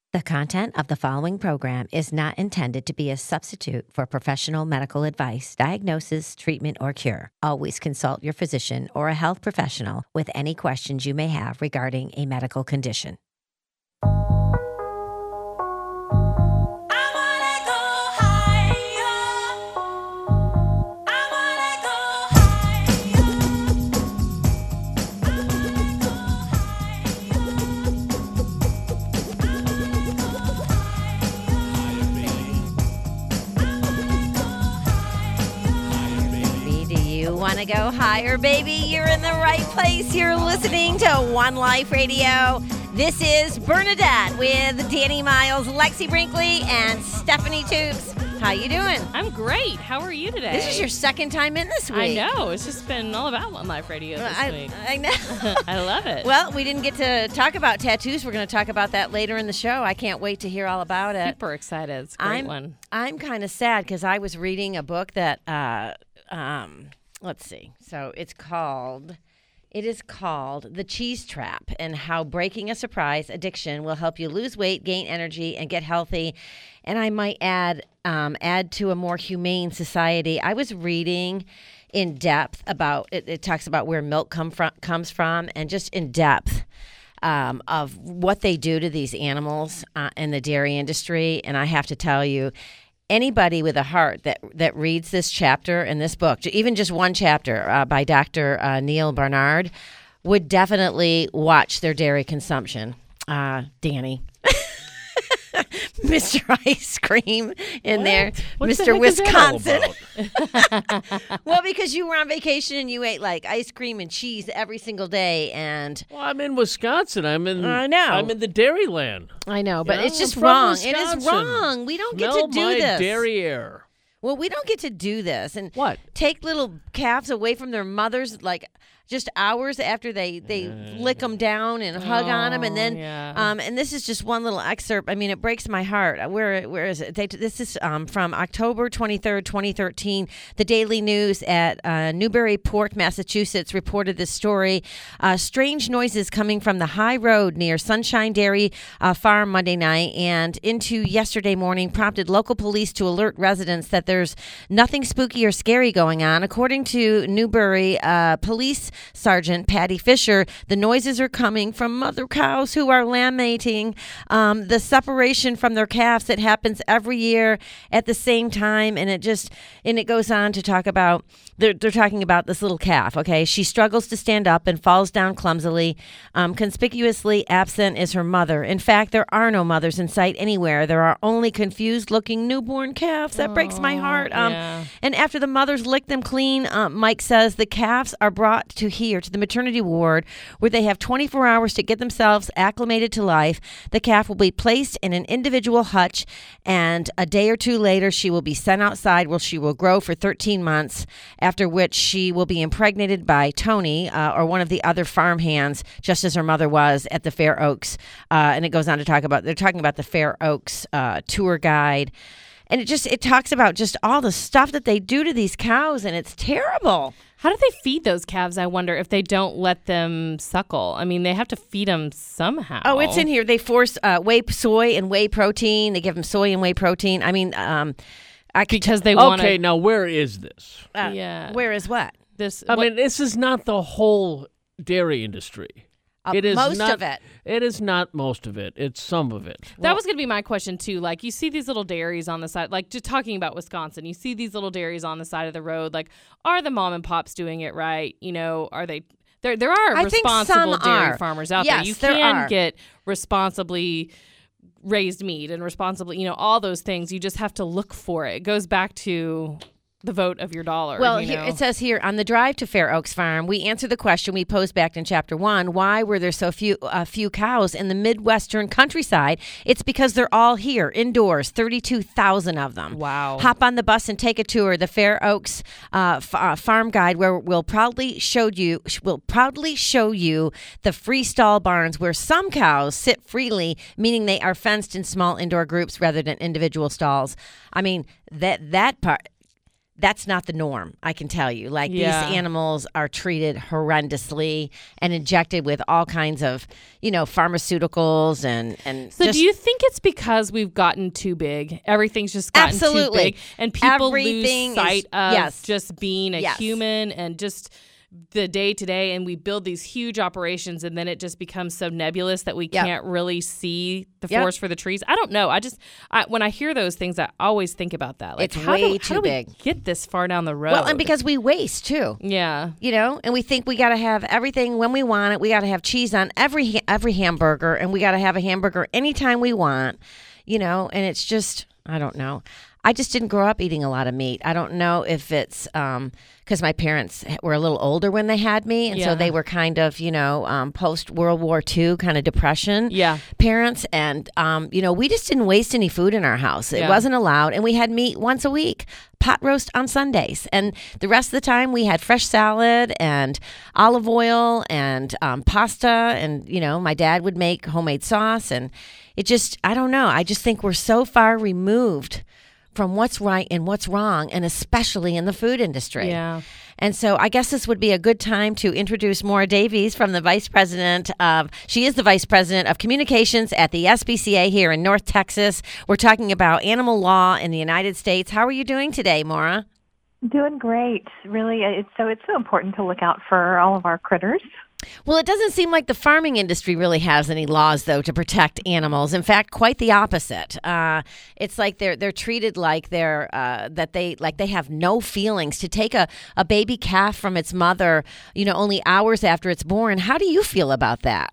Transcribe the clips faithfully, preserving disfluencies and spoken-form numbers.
The content of the following program is not intended to be a substitute for professional medical advice, diagnosis, treatment, or cure. Always consult your physician or a health professional with any questions you may have regarding a medical condition. Want to go higher, baby? You're in the right place. You're listening to One Life Radio. This is Bernadette with Danny Miles, Lexi Brinkley, and Stephanie Toops. How you doing? I'm great. How are you today? This is your second time in this week. I know. It's just been all about One Life Radio this I, week. I know. I love it. Well, we didn't get to talk about tattoos. We're going to talk about that later in the show. I can't wait to hear all about it. Super excited. It's a great I'm, one. I'm kind of sad because I was reading a book that... Uh, um, Let's see. So it's called, it is called The Cheese Trap, and how breaking a surprise addiction will help you lose weight, gain energy, and get healthy. And I might add, um, add to a more humane society. I was reading in depth about, it, it talks about where milk come from, comes from, and just in depth um, of what they do to these animals uh, in the dairy industry. And I have to tell you, anybody with a heart that that reads this chapter in this book, even just one chapter uh, by Doctor Uh, Neil Barnard, would definitely watch their dairy consumption. Uh, Danny. Mister Ice Cream in what? there. What Mister the heck is that all Wisconsin. Well, because you were on vacation and you ate like ice cream and cheese every single day, and well, I'm in Wisconsin. I'm in. I know. I'm in the dairy land. I know, but You know, it's just I'm from wrong. It is Wisconsin. wrong. We don't get Smell to do my this. derriere. Well, we don't get to do this and What? take little calves away from their mothers, like just hours after they, they lick them down and hug on them, and then yeah. um and this is just one little excerpt. I mean, it breaks my heart. Where where is it? They, this is um from October twenty-third, twenty thirteen. The Daily News at uh, Newburyport, Massachusetts, reported this story. Uh, strange noises coming from the high road near Sunshine Dairy uh, Farm Monday night and into yesterday morning prompted local police to alert residents that there's nothing spooky or scary going on. According to Newbury uh, police Sergeant Patty Fisher, the noises are coming from mother cows who are lambmating. Um, the separation from their calves that happens every year at the same time, and it just and it goes on to talk about they're they're talking about this little calf. Okay, she struggles to stand up and falls down clumsily. Um, conspicuously absent is her mother. In fact, there are no mothers in sight anywhere. There are only confused-looking newborn calves. That breaks my heart. Um, yeah. And after the mothers lick them clean, uh, Mike says the calves are brought to here to the maternity ward where they have twenty-four hours to get themselves acclimated to life. The calf will be placed in an individual hutch, and a day or two later she will be sent outside where she will grow for thirteen months, after which she will be impregnated by Tony uh, or one of the other farm hands, just as her mother was at the Fair Oaks. Uh, and it goes on to talk about, they're talking about the Fair Oaks uh, tour guide. And it just, it talks about just all the stuff that they do to these cows, and it's terrible. How do they feed those calves, I wonder, if they don't let them suckle? I mean, they have to feed them somehow. Oh, it's in here. They force uh, whey soy and whey protein. They give them soy and whey protein. I mean, um, I could, Because they want to... Okay, now where is this? uh, yeah. Where is what? This, I what- mean, this is not the whole dairy industry. Uh, It is most not, of it. It is not most of it. It's some of it. That was going to be my question, too. Like, you see these little dairies on the side, like, just talking about Wisconsin, you see these little dairies on the side of the road. Like, are the mom and pops doing it right? You know, are they... There there are I think responsible some dairy are. farmers out Yes, there. You there can are. get responsibly raised meat and responsibly, you know, all those things. You just have to look for it. It goes back to... the vote of your dollar. Well, you here, know? it says here, on the drive to Fair Oaks Farm, we answer the question we posed back in Chapter one, why were there so few uh, few cows in the Midwestern countryside? It's because they're all here, indoors, thirty-two thousand of them. Wow. Hop on the bus and take a tour. The Fair Oaks uh, f- uh, Farm Guide, where we'll proudly show you, will proudly show you the free stall barns where some cows sit freely, meaning they are fenced in small indoor groups rather than individual stalls. I mean, that that part... that's not the norm, I can tell you. Like Yeah. these animals are treated horrendously and injected with all kinds of, you know, pharmaceuticals and and So just do you think it's because we've gotten too big? Everything's just gotten Absolutely. too big, and people Everything lose sight is- of yes. just being a Yes. human and just the day to day, and we build these huge operations, and then it just becomes so nebulous that we Yep. can't really see the Yep. forest for the trees. I don't know. I just I, when I hear those things, I always think about that. Like, It's how way do, how too do we big. get this far down the road? well, and because we waste too. yeah, You know, and we think we got to have everything when we want it. We got to have cheese on every every hamburger, and we got to have a hamburger anytime we want. You know, and it's just I don't know. I just didn't grow up eating a lot of meat. I don't know if it's because my parents were a little older when they had me, and so Yeah. they were kind of, you know, um, post World War Two kind of depression yeah. parents, and um, you know, we just didn't waste any food in our house. It Yeah. wasn't allowed, and we had meat once a week, pot roast on Sundays, and the rest of the time we had fresh salad and olive oil and um, pasta, and you know, my dad would make homemade sauce, and it just, I don't know, I just think we're so far removed from what's right and what's wrong, and especially in the food industry. Yeah. And so I guess this would be a good time to introduce Maura Davies from the Vice President of, she is the Vice President of Communications at the S P C A here in North Texas. We're talking about animal law in the United States. How are you doing today, Maura? Doing great. Really, it's so it's so important to look out for all of our critters. Well, it doesn't seem like the farming industry really has any laws, though, to protect animals. In fact, quite the opposite. Uh, it's like they're they're treated like they're uh, that they like they have no feelings. To take a, a baby calf from its mother, you know, only hours after it's born. How do you feel about that?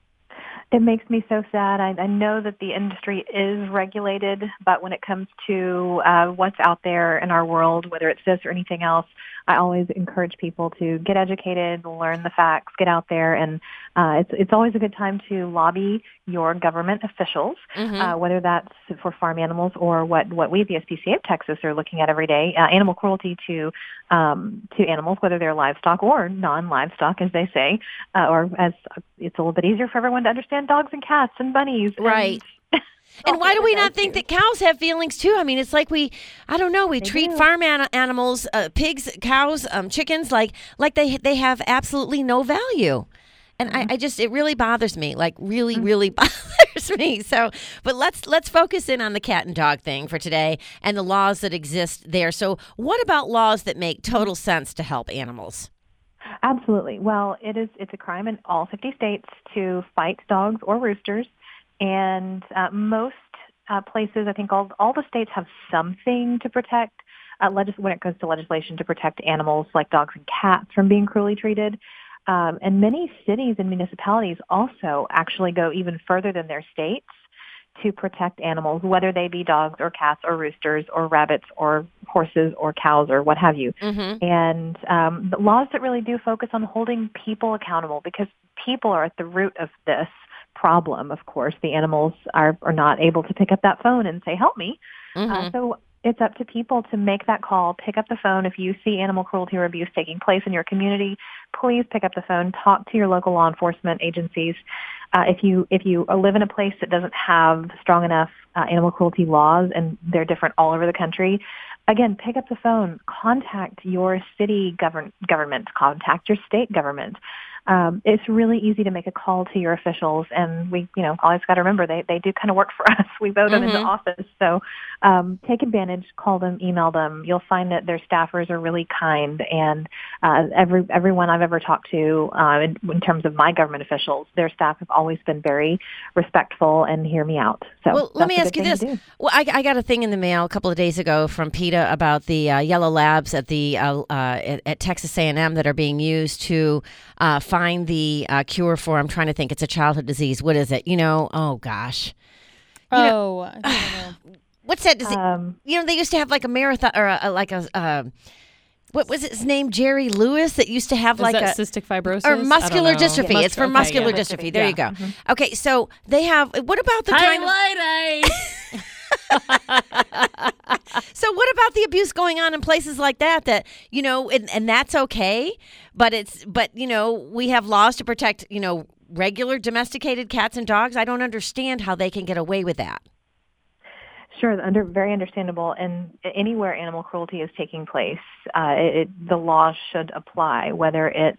It makes me so sad. I, I know that the industry is regulated, but when it comes to uh, what's out there in our world, whether it's this or anything else, I always encourage people to get educated, learn the facts, get out there, and uh, it's it's always a good time to lobby your government officials, Mm-hmm. uh, whether that's for farm animals or what, what we at the S P C A of Texas are looking at every day, uh, animal cruelty to um, to animals, whether they're livestock or non-livestock, as they say, uh, or as it's a little bit easier for everyone to understand dogs and cats and bunnies. Right. And, And why do we Oh, not think that cows have feelings too? I mean, it's like we, I don't know, we They treat do. farm an- animals, uh, pigs, cows, um, chickens, like like they they have absolutely no value. And I, I just, it really bothers me, like really, really bothers me. So, but let's let's focus in on the cat and dog thing for today and the laws that exist there. So, what about laws that make total sense to help animals? Absolutely. Well, it is. It's a crime in all fifty states to fight dogs or roosters, and uh, most uh, places, I think, all all the states have something to protect. Uh, legis- when it comes to legislation to protect animals like dogs and cats from being cruelly treated, um, and many cities and municipalities also actually go even further than their states to protect animals, whether they be dogs or cats or roosters or rabbits or horses or cows or what have you. Mm-hmm. And um, the laws that really do focus on holding people accountable, because people are at the root of this problem. Of course, the animals are, are not able to pick up that phone and say, help me. Mm-hmm. Uh, so it's up to people to make that call, pick up the phone. If you see animal cruelty or abuse taking place in your community, please pick up the phone, talk to your local law enforcement agencies. Uh, if you if you live in a place that doesn't have strong enough uh, animal cruelty laws, and they're different all over the country, again, pick up the phone, contact your city govern- government, contact your state government. Um, it's really easy to make a call to your officials, and we, you know, always got to remember they, they do kind of work for us. We vote them into Mhm. office, so um, take advantage, call them, email them. You'll find that their staffers are really kind, and uh, every everyone I've ever talked to, uh, in, in terms of my government officials, their staff have always been very respectful and hear me out. So Well, let that's me a ask good you thing this. to do. Well, I, I got a thing in the mail a couple of days ago from PETA about the uh, yellow labs at the uh, uh, at, at Texas A and M that are being used to uh, find the uh, cure for, I'm trying to think, it's a childhood disease. What is it? You know, oh gosh. You know- Oh, I don't know. What's that disease? Um, You know, they used to have like a marathon or a, a, like a, uh, what was his name? Jerry Lewis that used to have Is like that a. cystic fibrosis? Or I don't muscular know. dystrophy. Mus- It's for okay, muscular yeah. dystrophy. There Yeah. you go. Mhm. Okay, so they have. What about the kind of, Highlight So what about the abuse going on in places like that? That you know, and, and that's okay, but it's but you know we have laws to protect you know regular domesticated cats and dogs. I don't understand how they can get away with that. Sure, under, very understandable. And anywhere animal cruelty is taking place, uh, it, it, the law should apply, whether it's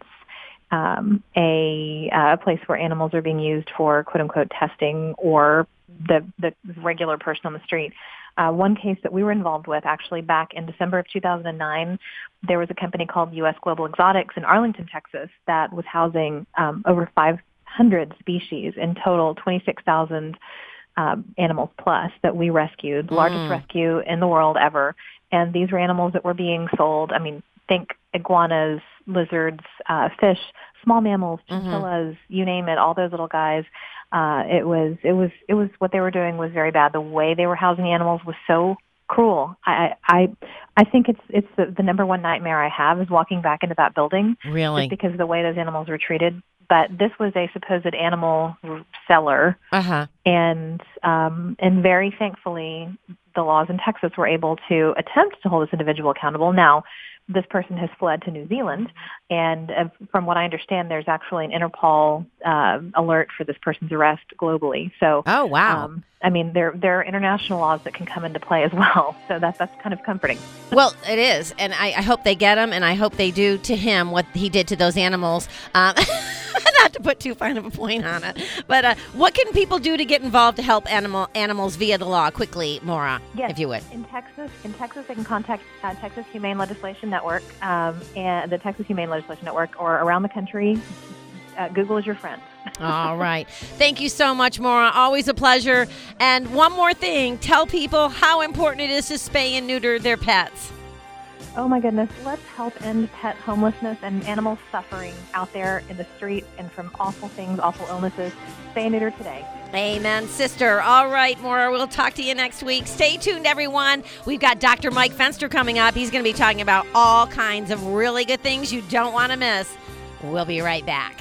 um, a, uh, a place where animals are being used for quote-unquote testing or the, the regular person on the street. Uh, one case that we were involved with actually back in December of two thousand nine, there was a company called U S Global Exotics in Arlington, Texas, that was housing um, over five hundred species, in total twenty-six thousand um, animals plus that we rescued, the largest Mm. rescue in the world ever. And these were animals that were being sold. I mean, think iguanas, lizards, uh, fish, small mammals, chinchillas, you name it, all those little guys. Uh, it was, it was, it was, what they were doing was very bad. The way they were housing the animals was so cruel. I, I, I think it's, it's the, the number one nightmare I have is walking back into that building. Really? Just because of the way those animals were treated. But this was a supposed animal seller. Uh-huh. And, um, and very thankfully, the laws in Texas were able to attempt to hold this individual accountable. Now, this person has fled to New Zealand, and uh, from what I understand, there's actually an Interpol uh, alert for this person's arrest globally. So, Oh, wow. um, I mean, there there are international laws that can come into play as well. So that's that's kind of comforting. Well, it is, and I, I hope they get him, and I hope they do to him what he did to those animals. Um, not to put too fine of a point on it, but uh, what can people do to get involved to help animal animals via the law? Quickly, Maura, Yes. if you would. In Texas, in Texas, they can contact uh, Texas Humane Legislation Network um, and the Texas Humane Legislation Network, or around the country. Uh, Google is your friend. All right. Thank you so much, Maura. Always a pleasure. And one more thing, tell people how important it is to spay and neuter their pets. Oh my goodness, let's help end pet homelessness and animal suffering out there in the street and from awful things, awful illnesses. Spay and neuter today. Amen, sister. All right, Maura, we'll talk to you next week. Stay tuned, everyone. We've got Doctor Mike Fenster coming up. He's going to be talking about all kinds of really good things you don't want to miss. We'll be right back.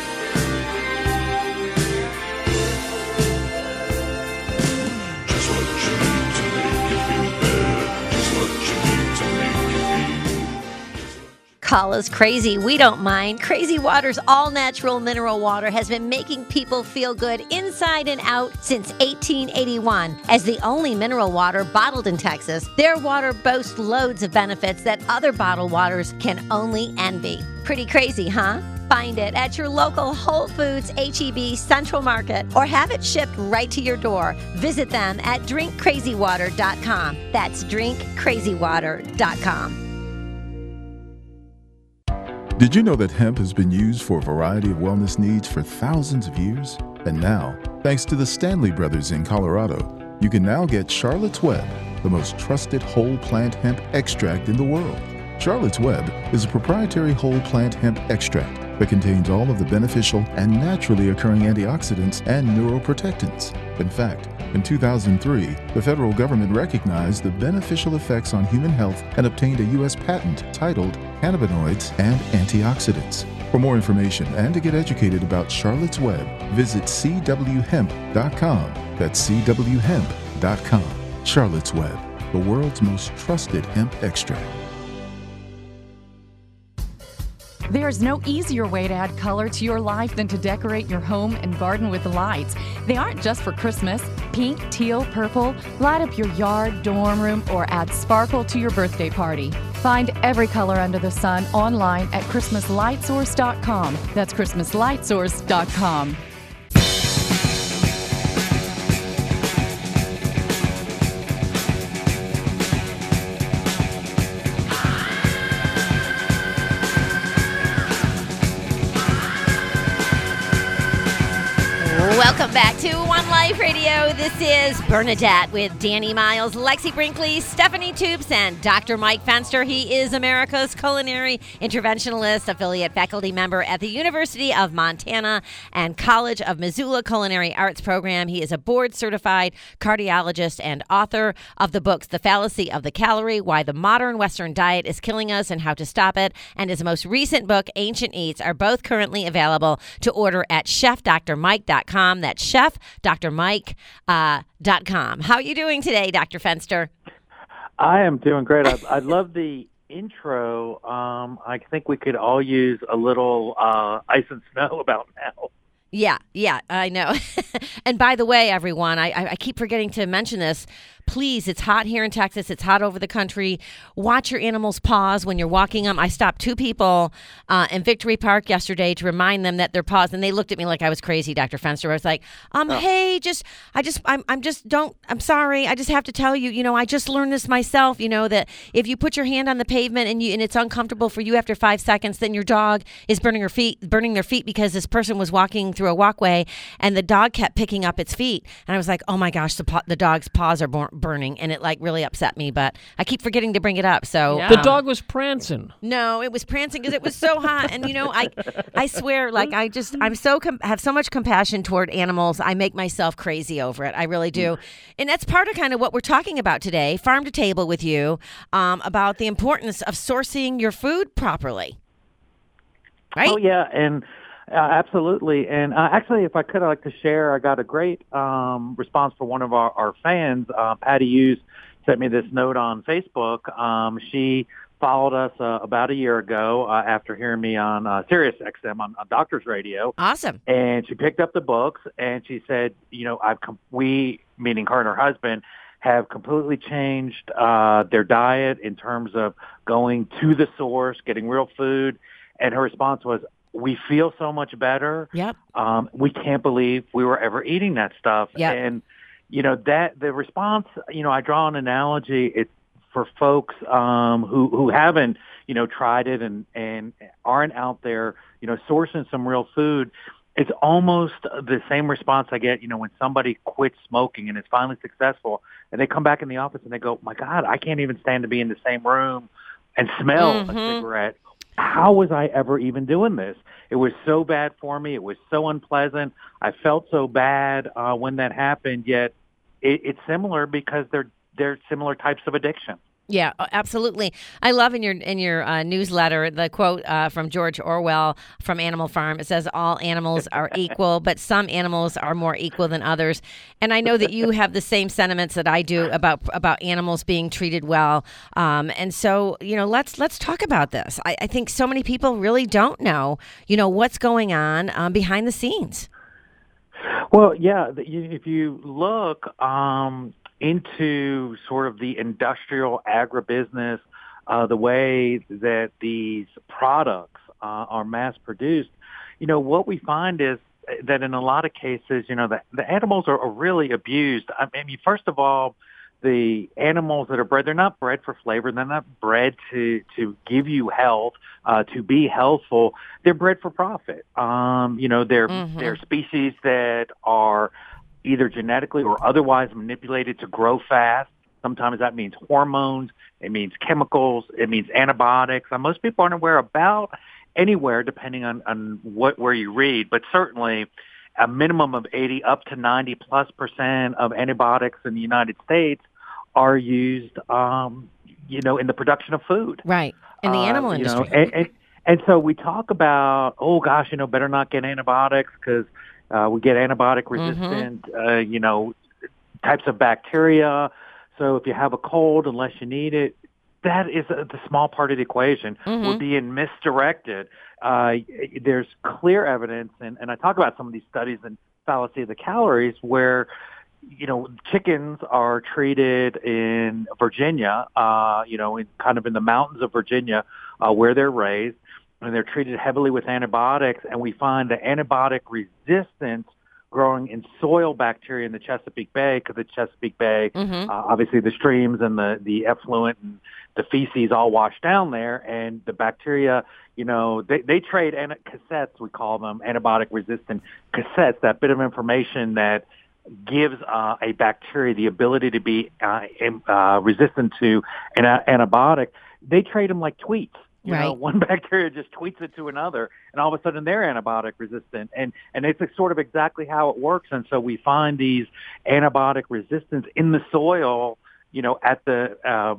Just what you need to make it feel better. Just what you need to make it feel. Call us crazy. We don't mind. Crazy Water's all-natural mineral water has been making people feel good inside and out since eighteen eighty-one. As the only mineral water bottled in Texas, their water boasts loads of benefits that other bottled waters can only envy. Pretty crazy, huh? Find it at your local Whole Foods, H E B, Central Market, or have it shipped right to your door. Visit them at drink crazy water dot com. That's drink crazy water dot com. Did you know that hemp has been used for a variety of wellness needs for thousands of years? And now, thanks to the Stanley Brothers in Colorado, you can now get Charlotte's Web, the most trusted whole plant hemp extract in the world. Charlotte's Web is a proprietary whole plant hemp extract that contains all of the beneficial and naturally occurring antioxidants and neuroprotectants. In fact, in two thousand three, the federal government recognized the beneficial effects on human health and obtained a U S patent titled Cannabinoids and Antioxidants. For more information and to get educated about Charlotte's Web, visit c w hemp dot com. That's c w hemp dot com. Charlotte's Web, the world's most trusted hemp extract. There's no easier way to add color to your life than to decorate your home and garden with lights. They aren't just for Christmas. Pink, teal, purple, light up your yard, dorm room, or add sparkle to your birthday party. Find every color under the sun online at christmas light source dot com. That's christmas light source dot com. Welcome back to One Life Radio. This is Bernadette with Danny Miles, Lexi Brinkley, Stephanie Toops, and Doctor Mike Fenster. He is America's culinary interventionalist, affiliate faculty member at the University of Montana and College of Missoula Culinary Arts Program. He is a board-certified cardiologist and author of the books The Fallacy of the Calorie, Why the Modern Western Diet is Killing Us and How to Stop It, and his most recent book, Ancient Eats, are both currently available to order at chef dr mike dot com. That's chef dr mike dot com. How are you doing today, Doctor Fenster? I am doing great. I, I love the intro. Um, I think we could all use a little uh, ice and snow about now. Yeah, yeah, I know. And by the way, everyone, I, I I keep forgetting to mention this. Please, it's hot here in Texas. It's hot over the country. Watch your animals' paws when you're walking them. I stopped two people uh, in Victory Park yesterday to remind them that their paws, and they looked at me like I was crazy, Doctor Fenster. I was like, um, Oh. hey, just, I just, I'm, I'm just, don't, I'm sorry. I just have to tell you, you know, I just learned this myself, you know, that if you put your hand on the pavement and you, and it's uncomfortable for you after five seconds, then your dog is burning her feet, burning their feet because this person was walking through a walkway and the dog kept picking up its feet. And I was like, oh my gosh, the, pa- the dog's paws are bor- burning. And it like really upset me, but I keep forgetting to bring it up. So Yeah. The um, dog was prancing. no, it was prancing because it was so hot. And you know, I, I swear, like I just, I'm so com- have so much compassion toward animals. I make myself crazy over it. I really do, and that's part of kind of what we're talking about today, farm to table with you, um, about the importance of sourcing your food properly. Right? Oh yeah, and uh, absolutely. And uh, actually, if I could, I'd like to share. I got a great um, response from one of our, our fans. Uh, Patty Hughes sent me this note on Facebook. Um, she followed us uh, about a year ago uh, after hearing me on uh, Sirius X M on, on Doctors Radio. Awesome. And she picked up the books and she said, you know, I've com- we, meaning her and her husband, have completely changed uh, their diet in terms of going to the source, getting real food. And her response was, we feel so much better. Yep. Um, we can't believe we were ever eating that stuff. Yep. And, you know, that the response, you know, I draw an analogy. It's for folks um, who, who haven't, you know, tried it and, and aren't out there, you know, sourcing some real food. It's almost the same response I get, you know, when somebody quits smoking and is finally successful and they come back in the office and they go, my God, I can't even stand to be in the same room and smell Mhm. a cigarette. How was I ever even doing this? It was so bad for me. It was so unpleasant. I felt so bad uh, when that happened, yet it, it's similar because they're they're similar types of addiction. Yeah, uh, absolutely. I love in your in your uh, newsletter the quote uh, from George Orwell from Animal Farm. It says, all animals are equal, but some animals are more equal than others. And I know that you have the same sentiments that I do about about animals being treated well. Um, and so, you know, let's let's talk about this. I, I think so many people really don't know, you know, what's going on um, behind the scenes. Well, yeah, the- you- if you look um, into sort of the industrial agribusiness, uh, the way that these products uh, are mass produced, you know, what we find is that in a lot of cases, you know, the, the animals are, are really abused. I mean, first of all, the animals that are bred, they're not bred for flavor. They're not bred to, to give you health, uh, to be healthful. They're bred for profit. Um, you know, they're, Mhm. they're species that are either genetically or otherwise manipulated to grow fast. Sometimes that means hormones. It means chemicals. It means antibiotics. And most people aren't aware about anywhere, depending on, on what, where you read, but certainly a minimum of eighty up to ninety plus percent of antibiotics in the United States are used, um, you know, in the production of food. Right. In the Uh, animal you know, industry. and, and, and so we talk about, oh gosh, you know, better not get antibiotics because uh, we get antibiotic resistant, uh, you know, types of bacteria. So if you have a cold, unless you need it, that is a, the small part of the equation. Mhm. We're being misdirected. Uh, there's clear evidence, and, and I talk about some of these studies in Fallacy of the Calories, where you know, chickens are treated in Virginia, uh, you know, in kind of in the mountains of Virginia, uh, where they're raised, and they're treated heavily with antibiotics. And we find the antibiotic resistance growing in soil bacteria in the Chesapeake Bay, because the Chesapeake Bay, Mhm. uh, obviously the streams and the, the effluent and the feces all wash down there, and the bacteria, you know, they, they trade an- cassettes, we call them, antibiotic resistant cassettes, that bit of information that gives uh, a bacteria the ability to be uh, im- uh, resistant to an a- antibiotic. They trade them like tweets. You know, Right. one bacteria just tweets it to another, and all of a sudden they're antibiotic resistant. And and it's sort of exactly how it works. And so we find these antibiotic resistance in the soil, you know, at the uh,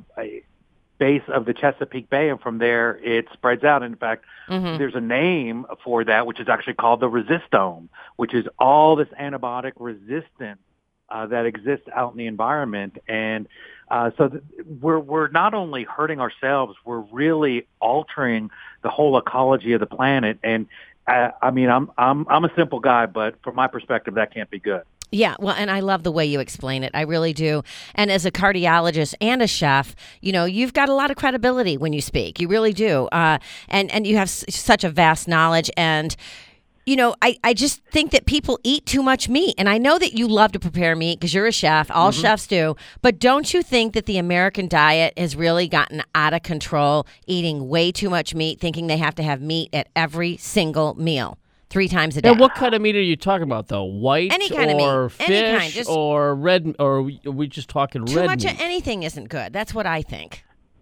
base of the Chesapeake Bay, and from there it spreads out. In fact, Mhm. there's a name for that, which is actually called the resistome, which is all this antibiotic resistance uh, that exists out in the environment. And uh, so th- we're we're not only hurting ourselves, we're really altering the whole ecology of the planet. And I, I mean, I'm I'm I'm a simple guy, but from my perspective, that can't be good. Yeah, well, and I love the way you explain it. I really do. And as a cardiologist and a chef, you know, you've got a lot of credibility when you speak. You really do. Uh, and, and you have s- such a vast knowledge. And, you know, I, I just think that people eat too much meat. And I know that you love to prepare meat because you're a chef. All Mm-hmm. chefs do. But don't you think that the American diet has really gotten out of control, eating way too much meat, thinking they have to have meat at every single meal? Three times a day. And what kind of meat are you talking about, though? White Any kind of or meat. fish Any kind, just- or red? Or are we, are we just talking Too red much meat? of anything isn't good. That's what I think.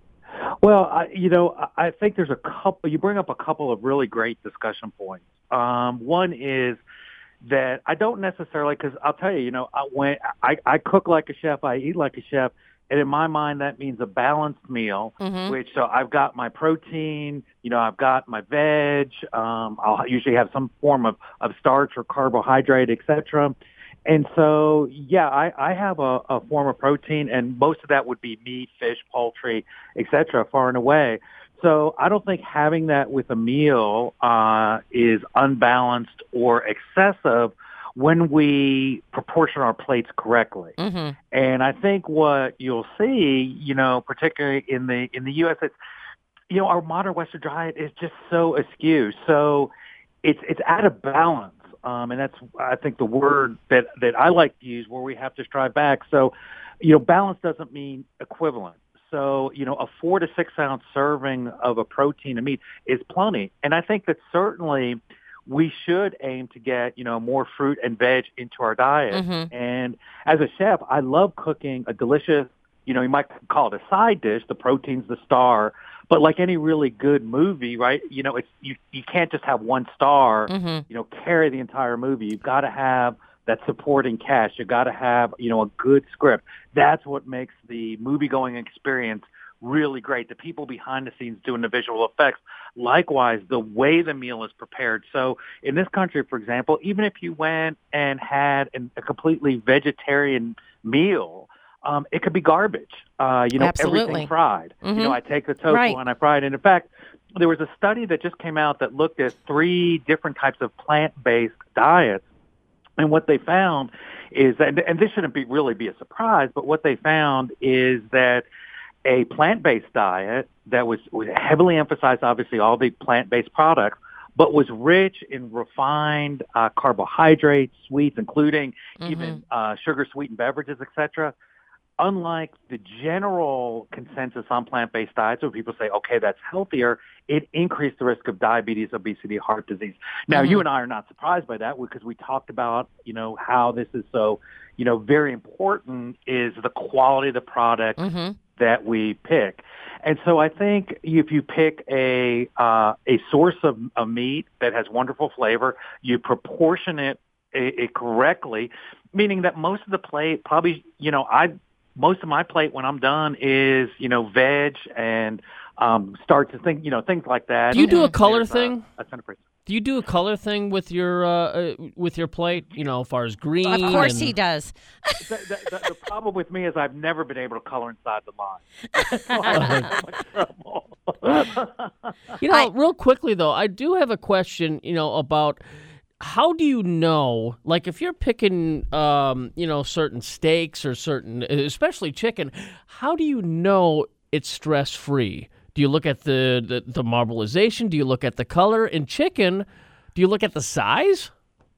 Well, I, you know, I I think there's a couple. You bring up a couple of really great discussion points. Um, one is that I don't necessarily, because I'll tell you, you know, I, when I, I cook like a chef, I eat like a chef, and in my mind that means a balanced meal. Mhm. Which so I've got my protein, you know, I've got my veg. Um, I'll usually have some form of, of starch or carbohydrate, et cetera. And so, yeah, I, I have a, a form of protein, and most of that would be meat, fish, poultry, et cetera, far and away. So I don't think having that with a meal uh, is unbalanced or excessive when we proportion our plates correctly. Mm-hmm. And I think what you'll see, you know, particularly in the in the U S, it's, you know, our modern Western diet is just so askew. So it's it's out of balance. Um, and that's, I think, the word that, that I like to use, where we have to strive back. So, you know, balance doesn't mean equivalent. So, you know, a four to six ounce serving of a protein of meat is plenty. And I think that certainly we should aim to get, you know, more fruit and veg into our diet. Mm-hmm. And as a chef, I love cooking a delicious, you know, you might call it a side dish. The protein's the star. But like any really good movie, right, you know, it's you, you can't just have one star, Mm-hmm. you know, carry the entire movie. You've got to have that supporting cast. You've got to have, you know, a good script. That's what makes the movie-going experience really great. The people behind the scenes doing the visual effects. Likewise, the way the meal is prepared. So in this country, for example, even if you went and had an, a completely vegetarian meal, um, it could be garbage. Uh, you know, Absolutely. everything fried. Mhm. You know, I take the tofu Right. and I fry it. And in fact, there was a study that just came out that looked at three different types of plant-based diets. And what they found is that, and this shouldn't be really be a surprise, but what they found is that a plant-based diet that was, was heavily emphasized, obviously, all the plant-based products, but was rich in refined uh, carbohydrates, sweets, including Mm-hmm. even uh, sugar-sweetened beverages, et cetera. Unlike the general consensus on plant-based diets, where people say, okay, that's healthier, it increased the risk of diabetes, obesity, heart disease. Now, Mhm. you and I are not surprised by that because we talked about, you know, how this is so, you know, very important is the quality of the product Mm-hmm. that we pick. And so I think if you pick a uh, a source of, of meat that has wonderful flavor, you proportion it, it, it correctly, meaning that most of the plate probably, you know, I most of my plate when I'm done is, you know, veg and um, start to think, you know, things like that. Do you do a And color there's, uh, thing? a ton of percent. Do you do a color thing with your uh, uh, with your plate? You know, as far as green. Of course and- he does. the, the, the, the problem with me is I've never been able to color inside the line. So I have so much trouble. You know, real quickly though, I do have a question. You know, about how do you know, like, if you're picking, um, you know, certain steaks or certain, especially chicken, how do you know it's stress free? Do you look at the, the the marbleization? Do you look at the color? In chicken, do you look at the size?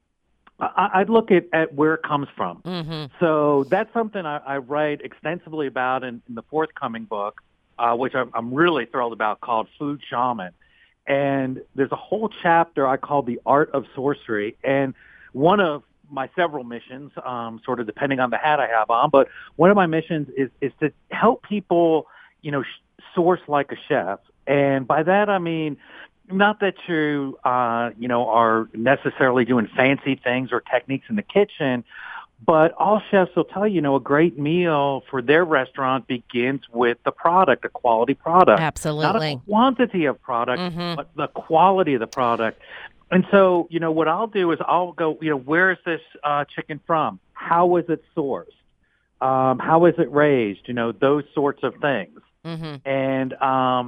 I, I'd look at, at where it comes from. Mm-hmm. So that's something I, I write extensively about in, in the forthcoming book, uh, which I'm, I'm really thrilled about, called Food Shaman. And there's a whole chapter I call The Art of Sorcery. And one of my several missions, um, sort of depending on the hat I have on, but one of my missions is, is to help people, you know, sh- source like a chef. And by that, I mean, not that you, uh, you know, are necessarily doing fancy things or techniques in the kitchen, but all chefs will tell you, you know, a great meal for their restaurant begins with the product, a quality product. Absolutely. Not a quantity of product, Mhm. but the quality of the product. And so, you know, what I'll do is I'll go, you know, where is this uh, chicken from? How was it sourced? Um, how is it raised? You know, those sorts of things. Mm-hmm. And um,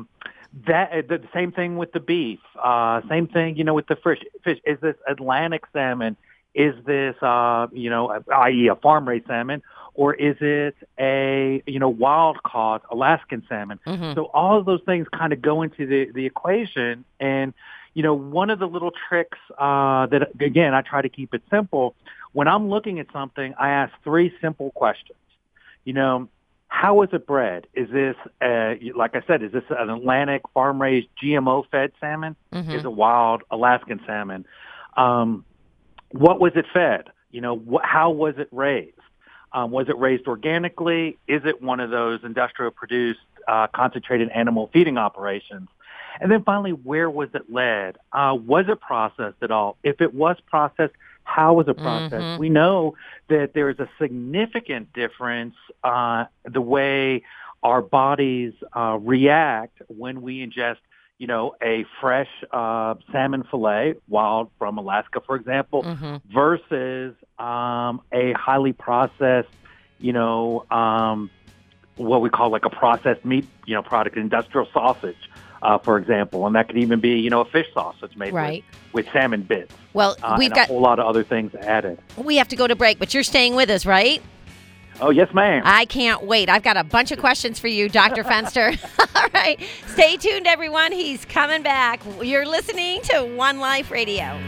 that the same thing with the beef. Uh, same thing, you know, with the fish. Fish is this Atlantic salmon? Is this, uh, you know, that is, a farm raised salmon, or is it a, you know, wild caught Alaskan salmon? Mm-hmm. So all of those things kind of go into the the equation. And you know, one of the little tricks uh, that again I try to keep it simple. When I'm looking at something, I ask three simple questions. You know, how was it bred? Is this, uh, like I said, is this an Atlantic farm-raised G M O-fed salmon? Mm-hmm. Is it wild Alaskan salmon? Um, what was it fed? You know, wh- how was it raised? Um, was it raised organically? Is it one of those industrial-produced uh, concentrated animal feeding operations? And then finally, where was it led? Uh, was it processed at all? If it was processed, how was it processed? Mm-hmm. We know that there is a significant difference uh, the way our bodies uh, react when we ingest, you know, a fresh uh, salmon fillet, wild from Alaska, for example, Mm-hmm. versus um, a highly processed, you know, um, what we call like a processed meat, you know, product, industrial sausage. Uh, for example, and that could even be, you know, a fish sausage made Right. with, with salmon bits. Well, Uh, we've and got a whole lot of other things added. we have to go to break, but you're staying with us, right? Oh, yes, ma'am. I can't wait. I've got a bunch of questions for you, Doctor Fenster. All right. Stay tuned, everyone. He's coming back. You're listening to One Life Radio.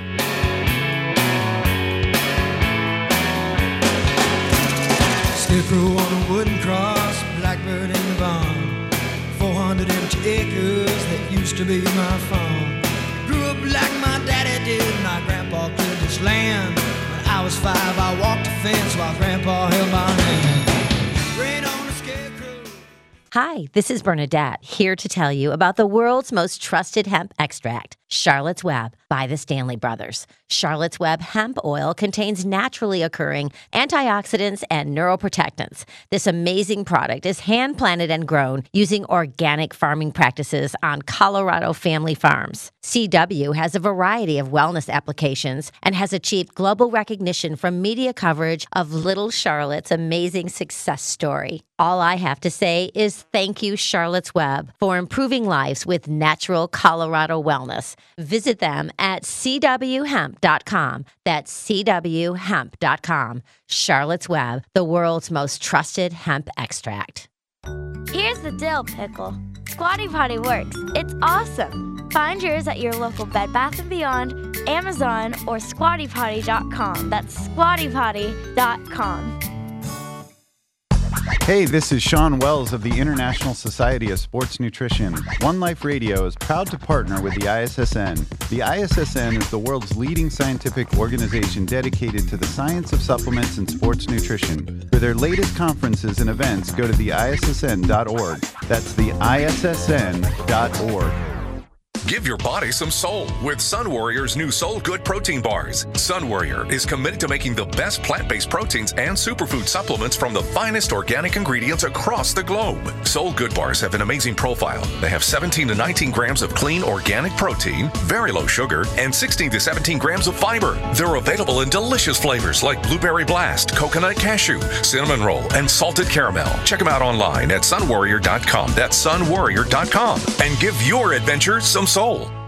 Scarecrow on a wooden cross, blackbird in the barn. four hundred empty acres that used to be my farm. Grew up like my daddy did, my grandpa cleared this land. When I was five, I walked the fence while grandpa held my hand. Rain on a scarecrow. Hi, this is Bernadette, here to tell you about the world's most trusted hemp extract, Charlotte's Web by the Stanley Brothers. Charlotte's Web hemp oil contains naturally occurring antioxidants and neuroprotectants. This amazing product is hand-planted and grown using organic farming practices on Colorado family farms. C W has a variety of wellness applications and has achieved global recognition from media coverage of Little Charlotte's amazing success story. All I have to say is thank you, Charlotte's Web, for improving lives with natural Colorado wellness. Visit them at c w hemp dot com. That's c w hemp dot com. Charlotte's Web, the world's most trusted hemp extract. Here's the dill pickle. Squatty Potty works. It's awesome. Find yours at your local Bed Bath and Beyond, Amazon, or squatty potty dot com. That's squatty potty dot com. Hey, this is Sean Wells of the International Society of Sports Nutrition. One Life Radio is proud to partner with the I S S N. The I S S N is the world's leading scientific organization dedicated to the science of supplements and sports nutrition. For their latest conferences and events, go to the I S S N dot org. That's the I S S N dot org. Give your body some soul with Sun Warrior's new Soul Good protein bars. Sun Warrior is committed to making the best plant-based proteins and superfood supplements from the finest organic ingredients across the globe. Soul Good bars have an amazing profile. They have seventeen to nineteen grams of clean organic protein, very low sugar, and sixteen to seventeen grams of fiber. They're available in delicious flavors like Blueberry Blast, Coconut Cashew, Cinnamon Roll, and Salted Caramel. Check them out online at sun warrior dot com. That's sun warrior dot com. And give your adventure some soul.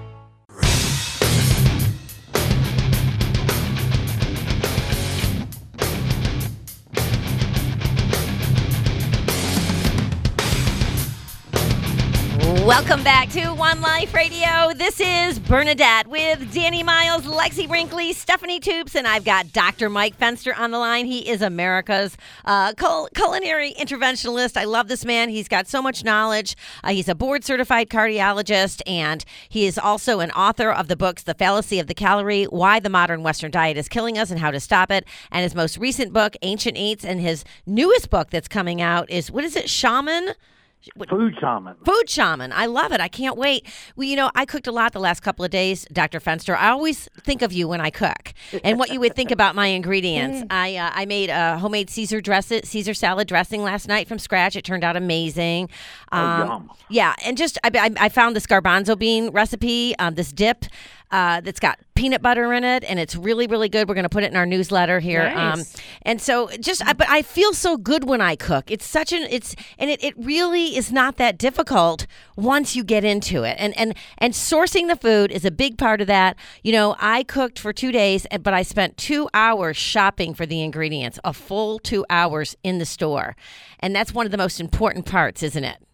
Welcome back to One Life Radio. This is Bernadette with Danny Miles, Lexi Brinkley, Stephanie Toops, and I've got Doctor Mike Fenster on the line. He is America's uh, cul- culinary interventionalist. I love this man. He's got so much knowledge. Uh, he's a board-certified cardiologist, and he is also an author of the books The Fallacy of the Calorie, Why the Modern Western Diet is Killing Us and How to Stop It, and his most recent book, Ancient Eats, and his newest book that's coming out is, what is it, Shaman? Food shaman. Food shaman. I love it. I can't wait. Well, you know, I cooked a lot the last couple of days, Doctor Fenster. I always think of you when I cook and what you would think about my ingredients. I uh, I made a homemade Caesar dress, Caesar salad dressing last night from scratch. It turned out amazing. Um, oh, yum. Yeah, and just I, I, I found this garbanzo bean recipe, um, this dip. uh, that's got peanut butter in it, and it's really, really good. We're going to put it in our newsletter here. Nice. Um, and so just, I, but I feel so good when I cook. It's such an, it's, and it, it really is not that difficult once you get into it. And, and, and sourcing the food is a big part of that. You know, I cooked for two days, but I spent two hours shopping for the ingredients, a full two hours in the store. And that's one of the most important parts, isn't it?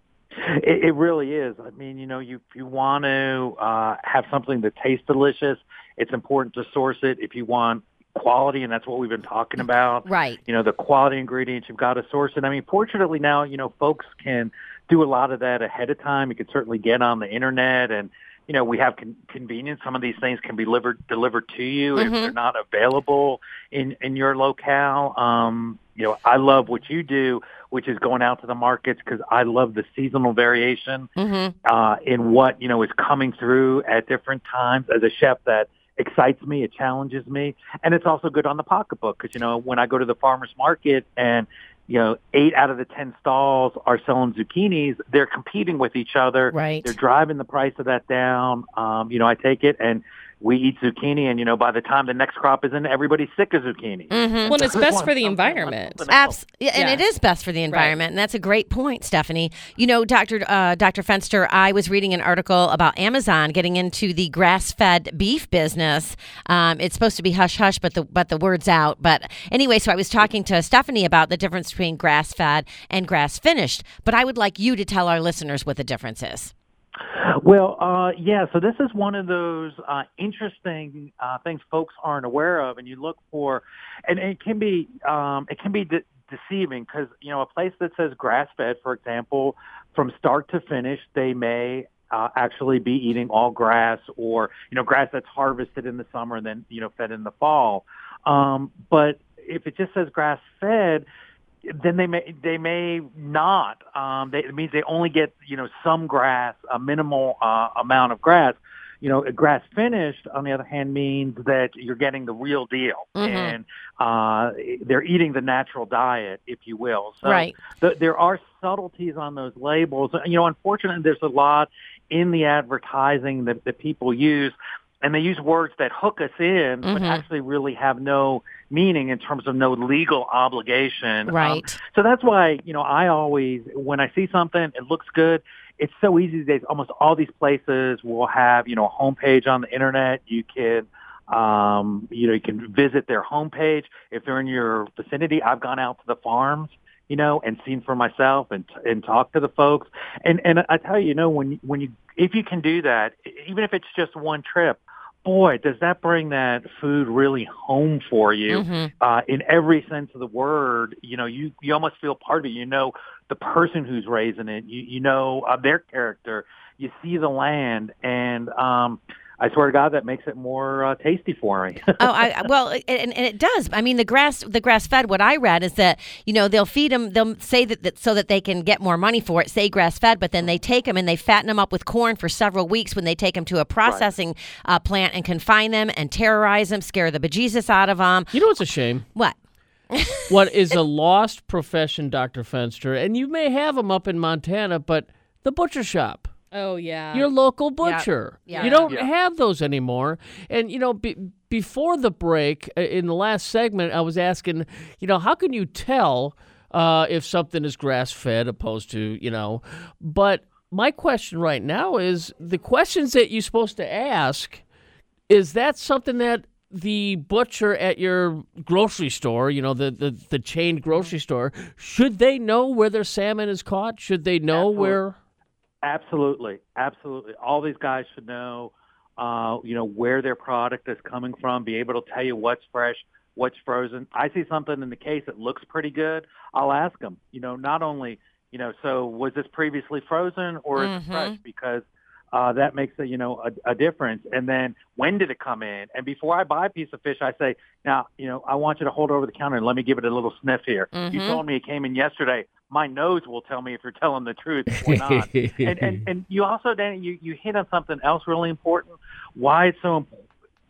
It, it really is. I mean, you know, you you want to uh, have something that tastes delicious. It's important to source it. If you want quality, and that's what we've been talking about. Right. You know, the quality ingredients, you've got to source it. I mean, fortunately now, you know, folks can do a lot of that ahead of time. You can certainly get on the internet, and you know, we have con- convenience. Some of these things can be delivered delivered to you Mm-hmm. if they're not available in in your locale. Um, you know, I love what you do, which is going out to the markets, because I love the seasonal variation Mm-hmm. uh, in what, you know, is coming through at different times. As a chef, that excites me, it challenges me, and it's also good on the pocketbook, because, you know, when I go to the farmer's market and, you know, eight out of the ten stalls are selling zucchinis, they're competing with each other. Right. They're driving the price of that down. Um, you know, I take it and we eat zucchini, and, you know, by the time the next crop is in, everybody's sick of zucchini. Mm-hmm. Well, and it's best for the environment. Abs- yeah, and Yeah. it is best for the environment, and that's a great point, Stephanie. You know, Doctor Uh, Doctor Fenster, I was reading an article about Amazon getting into the grass-fed beef business. Um, it's supposed to be hush hush, but the but the word's out. But anyway, so I was talking to Stephanie about the difference between grass-fed and grass-finished. But I would like you to tell our listeners what the difference is. Well, uh, yeah, so this is one of those uh, interesting uh, things folks aren't aware of, and you look for, and it can be um, it can be de- deceiving, because, you know, a place that says grass-fed, for example, from start to finish, they may uh, actually be eating all grass, or, you know, grass that's harvested in the summer and then, you know, fed in the fall. Um, but if it just says grass-fed, then they may they may not. Um, they, it means they only get, you know, some grass, a minimal uh, amount of grass. You know, grass finished, on the other hand, means that you're getting the real deal, Mm-hmm. and uh, they're eating the natural diet, if you will. So Right. th- there are subtleties on those labels. You know, unfortunately, there's a lot in the advertising that, that people use, and they use words that hook us in, but Mhm. actually really have no meaning in terms of no legal obligation. Um, Right. so that's why, you know, I always, when I see something, it looks good. It's so easy these days. Almost all these places will have, you know, a homepage on the internet. You can, um, you know, you can visit their homepage. If they're in your vicinity, I've gone out to the farms, you know, and seen for myself, and and talked to the folks. And and I tell you, you know, when when you if you can do that, even if it's just one trip, boy, does that bring that food really home for you, Mm-hmm. uh, in every sense of the word. You know, you, you almost feel part of it. You know the person who's raising it. You, you know uh, their character. You see the land, and um, I swear to God, that makes it more uh, tasty for me. oh, I well, and, and it does. I mean, the grass, the grass fed. What I read is that, you know, they'll feed them. They'll say that, that so that they can get more money for it. Say grass fed, but then they take them and they fatten them up with corn for several weeks when they take them to a processing right. uh, plant and confine them and terrorize them, scare the bejesus out of them. You know what's a shame? What? What is a lost profession, Doctor Fenster, and you may have them up in Montana, but the butcher shop. Oh, yeah. Your local butcher. Yeah. Yeah. You don't Yeah. have those anymore. And, you know, be, before the break, uh, in the last segment, I was asking, you know, how can you tell uh, if something is grass-fed opposed to, you know, but my question right now is the questions that you're supposed to ask, is that something that the butcher at your grocery store, you know, the, the, the chained grocery store, should they know where their salmon is caught? Should they know Absolutely. where... Absolutely, absolutely. All these guys should know, uh, you know, where their product is coming from, be able to tell you what's fresh, what's frozen. I see something in the case that looks pretty good, I'll ask them, you know, not only, you know, so was this previously frozen or is Mhm. it fresh? Because uh, that makes a, you know, a, a difference. And then when did it come in? And before I buy a piece of fish, I say, now, you know, I want you to hold it over the counter and let me give it a little sniff here. Mhm. You told me it came in yesterday. My nose will tell me if you're telling the truth or not. and, and and you also, Danny, you, you hit on something else really important. Why it's so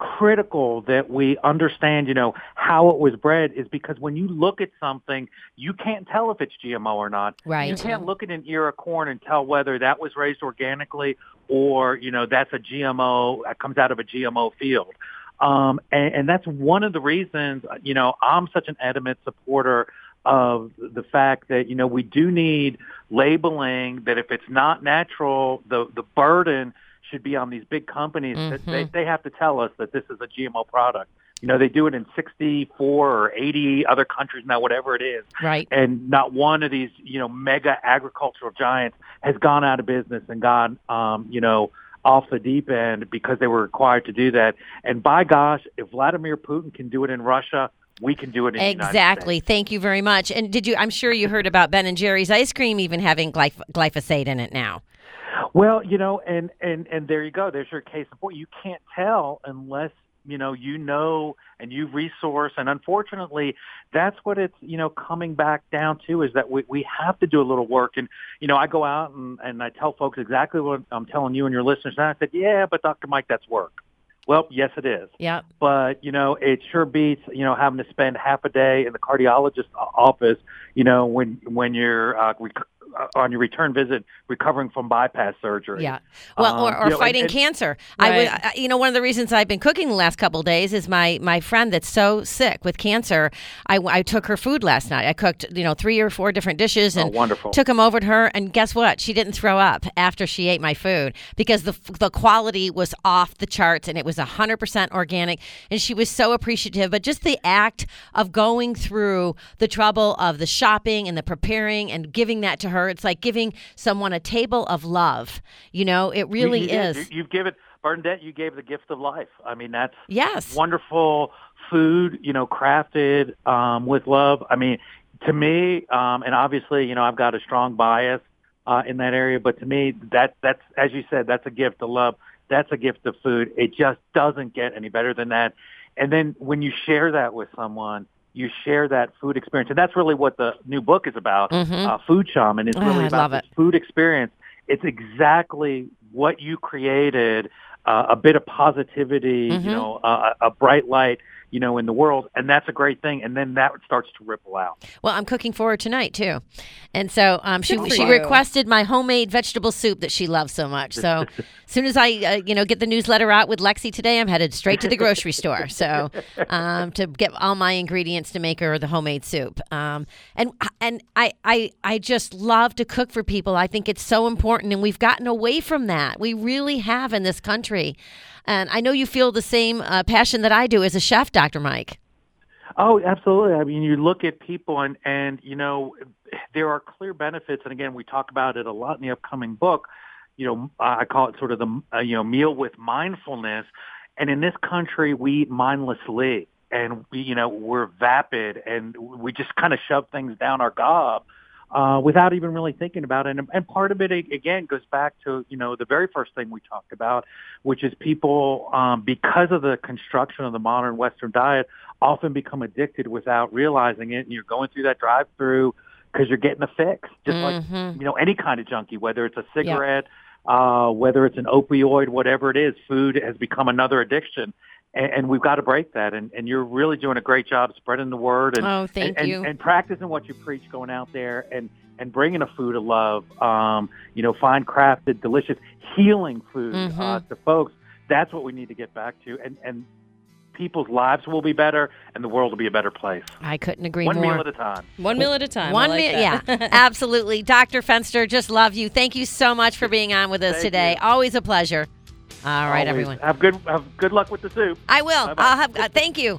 critical that we understand, you know, how it was bred is because when you look at something, you can't tell if it's G M O or not. Right. You can't look at an ear of corn and tell whether that was raised organically or, you know, that's a G M O that comes out of a G M O field. Um, and, and that's one of the reasons, you know, I'm such an adamant supporter of the fact that, you know, we do need labeling that if it's not natural, the, the burden should be on these big companies Mm-hmm. that they, they have to tell us that this is a G M O product. You know, they do it in sixty-four or eighty other countries now, whatever it is. Right. And not one of these, you know, mega agricultural giants has gone out of business and gone, um, you know, off the deep end because they were required to do that. And by gosh, if Vladimir Putin can do it in Russia, we can do it in the United Exactly. States. Thank you very much. And did you? I'm sure you heard about Ben and Jerry's ice cream even having glyph- glyphosate in it now. Well, you know, and, and, and there you go. There's your case in point. You can't tell unless, you know, you know, and you resource. And unfortunately, that's what it's, you know, coming back down to is that we, we have to do a little work. And, you know, I go out and, and I tell folks exactly what I'm telling you and your listeners. And I said, yeah, but Doctor Mike, that's work. Well, yes, it is. Yeah. But, you know, it sure beats, you know, having to spend half a day in the cardiologist's office, you know, when, when you're uh, rec- on your return visit recovering from bypass surgery. Yeah. Well, Um, or, or you know, fighting and- and- cancer. Right. I would, I- you know, one of the reasons I've been cooking the last couple of days is my, my friend that's so sick with cancer. I, I took her food last night. I cooked, you know, three or four different dishes and Oh, wonderful. took them over to her. And guess what? She didn't throw up after she ate my food because the the quality was off the charts and it was one hundred percent organic. And she was so appreciative. But just the act of going through the trouble of the shopping and the preparing and giving that to her, it's like giving someone a table of love. You know, it really You- you did. is. You, you've given Bernadette. You gave the gift of life. I mean, that's Yes. wonderful food. You know, crafted um, with love. I mean, to me, um, and obviously, you know, I've got a strong bias uh, in that area. But to me, that that's as you said, that's a gift of love. That's a gift of food. It just doesn't get any better than that. And then when you share that with someone, you share that food experience. And that's really what the new book is about, Mhm. uh, Food Shaman. It's Ah, really I about love this it. food experience. It's exactly what you created, uh, a bit of positivity, Mhm. you know, uh, a bright light, you know, in the world. And that's a great thing. And then that starts to ripple out. Well, I'm cooking for her tonight too, and so um, she Good for she you. requested my homemade vegetable soup that she loves so much. So as soon as I uh, you know get the newsletter out with Lexi today, I'm headed straight to the grocery store. So um, to get all my ingredients to make her the homemade soup. Um, and and I, I I just love to cook for people. I think it's so important, and we've gotten away from that. We really have in this country. And I know you feel the same uh, passion that I do as a chef, Doctor Mike. Oh, absolutely. I mean, you look at people and, and, you know, there are clear benefits. And again, we talk about it a lot in the upcoming book. You know, I call it sort of the, uh, you know, meal with mindfulness. And in this country, we eat mindlessly and we, you know, we're vapid and we just kind of shove things down our gob. Uh, without even really thinking about it. And, and part of it, again, goes back to, you know, the very first thing we talked about, which is people, um, because of the construction of the modern Western diet, often become addicted without realizing it. And you're going through that drive-through because you're getting a fix, just Mhm. like, you know, any kind of junkie, whether it's a cigarette, uh, whether it's an opioid, whatever it is, food has become another addiction. And, and we've got to break that. And, and you're really doing a great job spreading the word and, Oh, thank and, you. and, and practicing what you preach going out there and, and bringing a food of love, um, you know, fine crafted, delicious, healing food uh, Mhm. to folks. That's what we need to get back to. And, and people's lives will be better and the world will be a better place. I couldn't agree One more. meal at a time. One meal at a time. One I like minute, that. yeah, absolutely. Doctor Fenster, just love you. Thank you so much for being on with us Thank today. you. Always a pleasure. All right, Always. everyone. Have good have good luck with the soup. I will. Bye-bye. I'll have. Uh, thank you.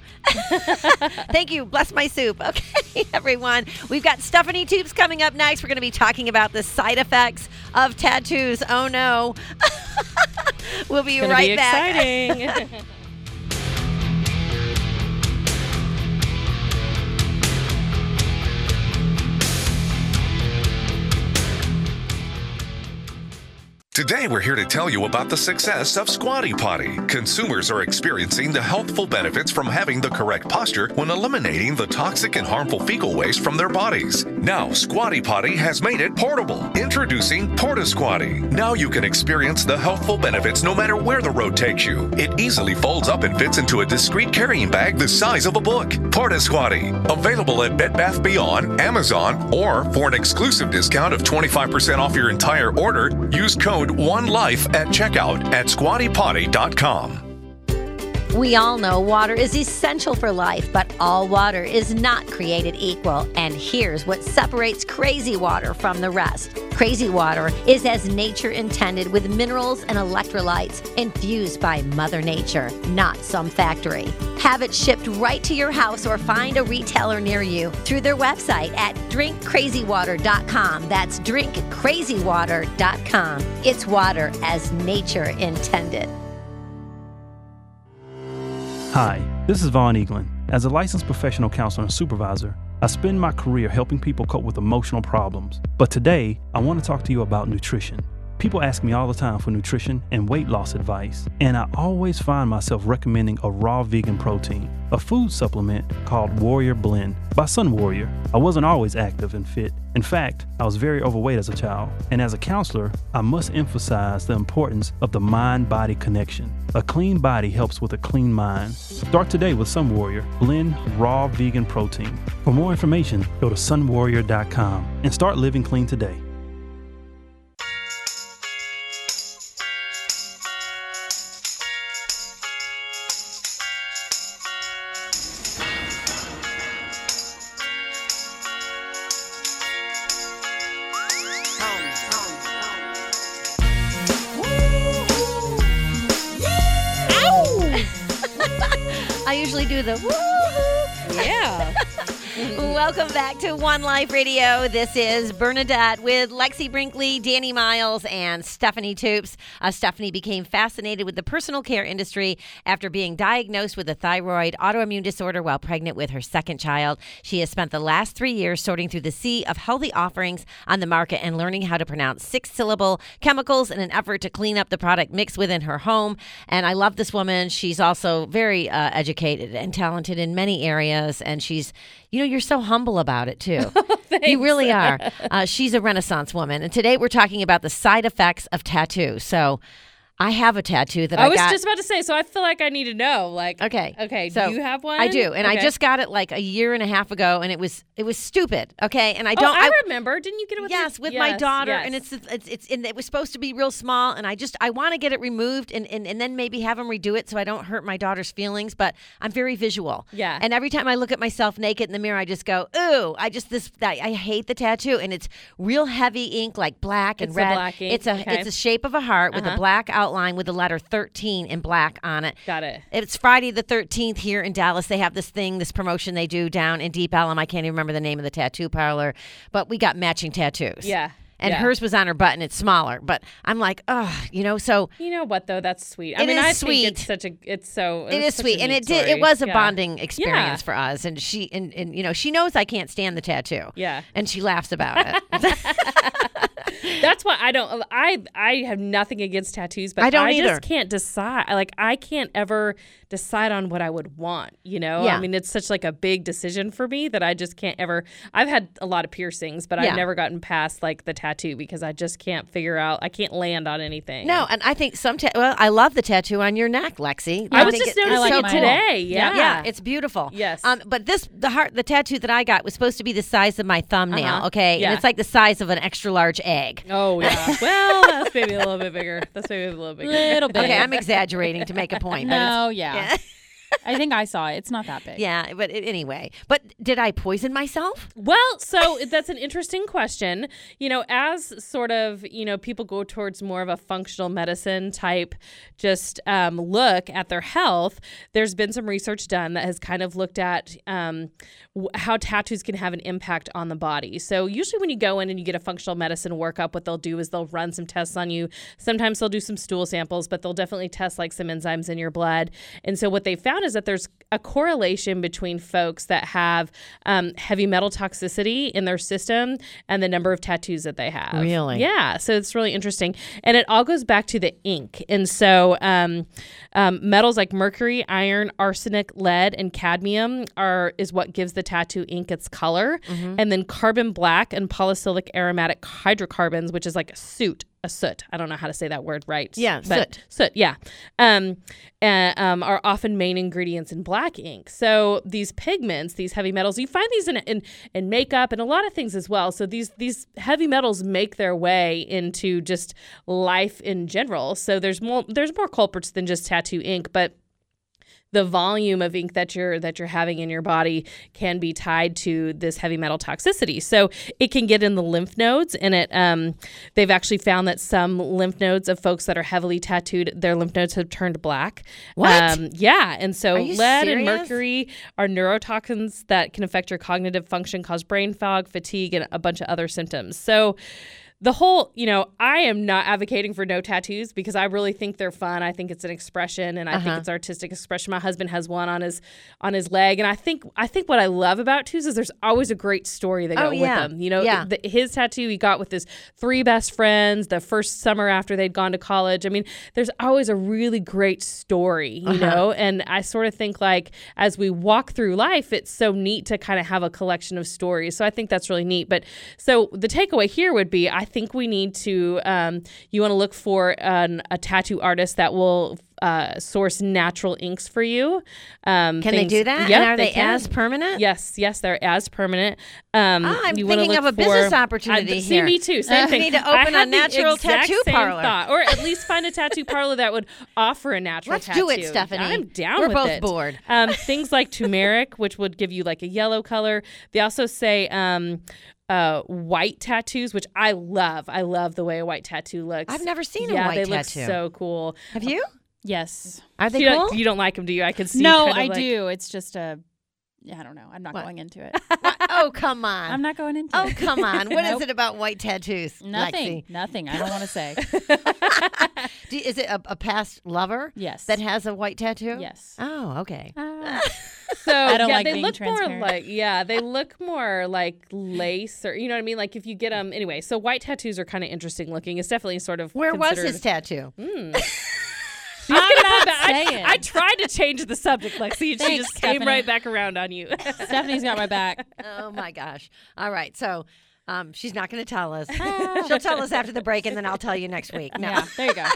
Thank you. Bless my soup. Okay, everyone. We've got Stephanie Tubes coming up next. We're going to be talking about the side effects of tattoos. Oh no. We'll be It's gonna right be back. exciting. Today, we're here to tell you about the success of Squatty Potty. Consumers are experiencing the healthful benefits from having the correct posture when eliminating the toxic and harmful fecal waste from their bodies. Now, Squatty Potty has made it portable. Introducing Porta Squatty. Now you can experience the healthful benefits no matter where the road takes you. It easily folds up and fits into a discreet carrying bag the size of a book. Porta Squatty. Available at Bed Bath Beyond, Amazon, or for an exclusive discount of twenty-five percent off your entire order, use code One Life at checkout at squatty potty dot com. We all know water is essential for life, but all water is not created equal. And here's what separates Crazy Water from the rest. Crazy Water is as nature intended, with minerals and electrolytes infused by Mother Nature, not some factory. Have it shipped right to your house or find a retailer near you through their website at drink crazy water dot com. That's drink crazy water dot com. It's water as nature intended. Hi, this is Vaughn Eaglin. As a licensed professional counselor and supervisor, I spend my career helping people cope with emotional problems. But today, I want to talk to you about nutrition. People ask me all the time for nutrition and weight loss advice, and I always find myself recommending a raw vegan protein, a food supplement called Warrior Blend by Sun Warrior. I wasn't always active and fit. In fact, I was very overweight as a child, and as a counselor, I must emphasize the importance of the mind-body connection. A clean body helps with a clean mind. Start today with Sun Warrior Blend Raw Vegan Protein. For more information, go to sun warrior dot com and start living clean today. I usually do the woo. Yeah. Welcome back to One Life Radio. This is Bernadette with Lexi Brinkley, Danny Miles, and Stephanie Toops. Uh, Stephanie became fascinated with the personal care industry after being diagnosed with a thyroid autoimmune disorder while pregnant with her second child. She has spent the last three years sorting through the sea of healthy offerings on the market and learning how to pronounce six-syllable chemicals in an effort to clean up the product mix within her home. And I love this woman. She's also very uh, educated and talented in many areas, and she's, you know, you're so humble about it, too. You really are. Uh, she's a Renaissance woman. And today we're talking about the side effects of tattoo. So I have a tattoo that I, I was got. just about to say, so I feel like I need to know. Like, okay, okay, so do you have one? I do, and okay. I just got it like a year and a half ago, and it was it was stupid. Okay, and I don't. Oh, I, I remember. Didn't you get it with? Yes, your, with yes, my daughter, yes. and it's it's it's and it was supposed to be real small, and I just I want to get it removed, and, and and then maybe have them redo it so I don't hurt my daughter's feelings. But I'm very visual. Yeah. And every time I look at myself naked in the mirror, I just go, ooh, I just this I, I hate the tattoo, and it's real heavy ink, like black and It's red. a black ink. It's a okay. it's a shape of a heart with Uh-huh. a black outline with the letter thirteen in black on it. Got it. It's Friday the thirteenth here in Dallas. They have this thing, this promotion they do down in Deep Ellum. I can't even remember the name of the tattoo parlor, but we got matching tattoos. Yeah. And yeah. hers was on her butt and it's smaller. But I'm like, oh, you know, so. You know what, though? That's sweet. I It mean, is I sweet. think it's such a, it's so. It is such sweet. a And neat it did, story. it was a yeah. bonding experience Yeah. for us. And she, and, and, you know, she knows I can't stand the tattoo. Yeah. And she laughs about it. That's why I don't. I I have nothing against tattoos, but I don't I either. just can't decide. Like I can't ever decide on what I would want. You know, Yeah. I mean, it's such like a big decision for me that I just can't ever. I've had a lot of piercings, but Yeah. I've never gotten past like the tattoo because I just can't figure out. I can't land on anything. No, and I think some, ta- well, I love the tattoo on your neck, Lexi. I was think just it- it's noticing so it cool. today. Yeah. Yeah, it's beautiful. Yes. Um, but this, the heart, the tattoo that I got was supposed to be the size of my thumbnail. Uh-huh. Okay, Yeah. and it's like the size of an extra large egg. Oh yeah. Well, that's maybe a little bit bigger. That's maybe a little bigger. Little bit. Okay, I'm exaggerating to make a point. but No, it's- yeah. I think I saw it. It's not that big. Yeah, but it, anyway. But did I poison myself? Well, so that's an interesting question. You know, as sort of, you know, people go towards more of a functional medicine type just um, look at their health, there's been some research done that has kind of looked at um, w- how tattoos can have an impact on the body. So usually when you go in and you get a functional medicine workup, what they'll do is they'll run some tests on you. Sometimes they'll do some stool samples, but they'll definitely test like some enzymes in your blood. And so what they found is is that there's a correlation between folks that have um, heavy metal toxicity in their system and the number of tattoos that they have. Really? Yeah. So it's really interesting. And it all goes back to the ink. And so um, um, metals like mercury, iron, arsenic, lead, and cadmium are is what gives the tattoo ink its color. Mm-hmm. And then carbon black and polycyclic aromatic hydrocarbons, which is like a soot. A soot. I don't know how to say that word right. Yeah, but soot. Soot, yeah. Um, uh, um, are often main ingredients in black ink. So these pigments, these heavy metals, you find these in, in in makeup and a lot of things as well. So these these heavy metals make their way into just life in general. So there's more there's more culprits than just tattoo ink, but the volume of ink that you're that you're having in your body can be tied to this heavy metal toxicity. So it can get in the lymph nodes, and it um, they've actually found that some lymph nodes of folks that are heavily tattooed, their lymph nodes have turned black. What? Um, yeah, and so Are you lead and serious? mercury are neurotoxins that can affect your cognitive function, cause brain fog, fatigue, and a bunch of other symptoms. So the whole, you know, I am not advocating for no tattoos because I really think they're fun. I think it's an expression, and I Uh-huh. think it's artistic expression. My husband has one on his on his leg, and I think I think what I love about tattoos is there's always a great story that Oh, goes yeah. with them. You know, Yeah. the, his tattoo he got with his three best friends the first summer after they'd gone to college. I mean, there's always a really great story, you Uh-huh. know, and I sort of think like as we walk through life, it's so neat to kind of have a collection of stories. So I think that's really neat. But so the takeaway here would be, I think we need to Um, you want to look for an, a tattoo artist that will uh, source natural inks for you. Um, Can they things- do that? Yep, And are they can. as permanent? Yes, yes, they're as permanent. Um, Ah, I'm you wanna thinking look of a business for- opportunity I, see, here. me too. Same Uh, thing. we need to I open a had the natural exact tattoo same parlor. thought, or at least find a tattoo parlor that would offer a natural Let's tattoo. do it, Stephanie. I'm down We're with both it. bored. Um, things like turmeric, which would give you like a yellow color. They also say um, uh, white tattoos, which I love. I love the way a white tattoo looks. I've never seen a yeah, white they tattoo. look so cool. Have you? Yes. Are they you cool? Don't, you don't like them, do you? I can see. No, kind of I like- do. It's just a, I don't know. I'm not What? going into it. Oh, come on. I'm not going into Oh, it. come on. What is Nope. it about white tattoos? Nothing. Lexi? Nothing. I don't want to say. Do, is it a, a past lover Yes. that has a white tattoo? Yes. Oh, okay. Ah. So I don't yeah, like they being look more transparent. like yeah, they look more like lace, or you know what I mean. Like if you get them anyway. So white tattoos are kind of interesting looking. It's definitely sort of Where was considered- his tattoo? Mm. She's I'm gonna not come back. I, saying. I tried to change the subject, Lexi, and she Thanks, just came Stephanie. right back around on you. Stephanie's got my back. Oh, my gosh. All right. So um, she's not going to tell us. She'll tell us after the break, and then I'll tell you next week. No. Yeah, there you go.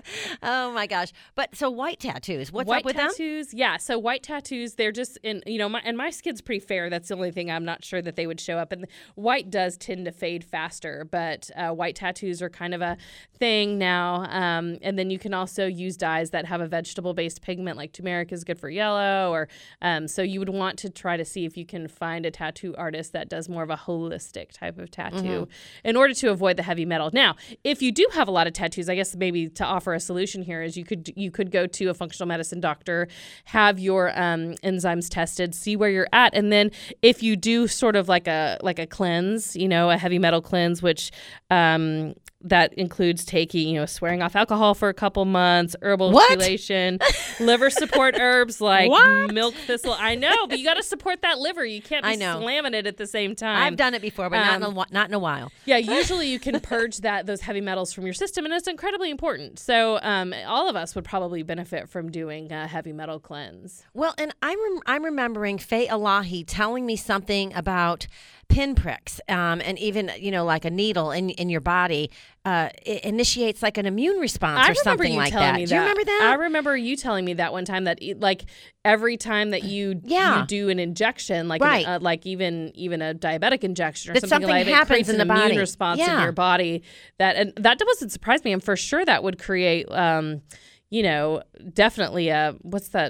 Oh, my gosh. But so white tattoos, what's white up with them? tattoos, yeah. So white tattoos, they're just in, you know, my, and my skin's pretty fair. That's the only thing I'm not sure that they would show up. And white does tend to fade faster, but uh, white tattoos are kind of a thing now. Um, and then you can also use dyes that have a vegetable-based pigment, like turmeric is good for yellow. Or um, so you would want to try to see if you can find a tattoo artist that does more of a holistic type of tattoo Mhm. in order to avoid the heavy metal. Now, if you do have a lot of tattoos, I guess maybe to offer a solution here is you could you could go to a functional medicine doctor, have your um, enzymes tested, see where you're at, and then if you do sort of like a like a cleanse, you know, a heavy metal cleanse, which um, that includes taking, you know, swearing off alcohol for a couple months, herbal What? chelation, liver support herbs like What? milk thistle. I know, but you got to support that liver. You can't be I know. slamming it at the same time. I've done it before, but not, in a, Um, whi- not in a while. Yeah, usually you can purge that those heavy metals from your system, and it's incredibly important. So um, all of us would probably benefit from doing a heavy metal cleanse. Well, and I'm rem- I'm remembering Faye Elahi telling me something about pinpricks, um, and even you know like a needle in in your body uh, it initiates like an immune response I or remember something you like telling that. me Do you that. remember that? I remember you telling me that one time that it, like every time that you Yeah. you do an injection, like Right. an, uh, like even even a diabetic injection or That something, something like that, it happens creates in an the immune body. response in Yeah. your body that and that doesn't surprise me. And for sure that would create um, you know, definitely a what's that?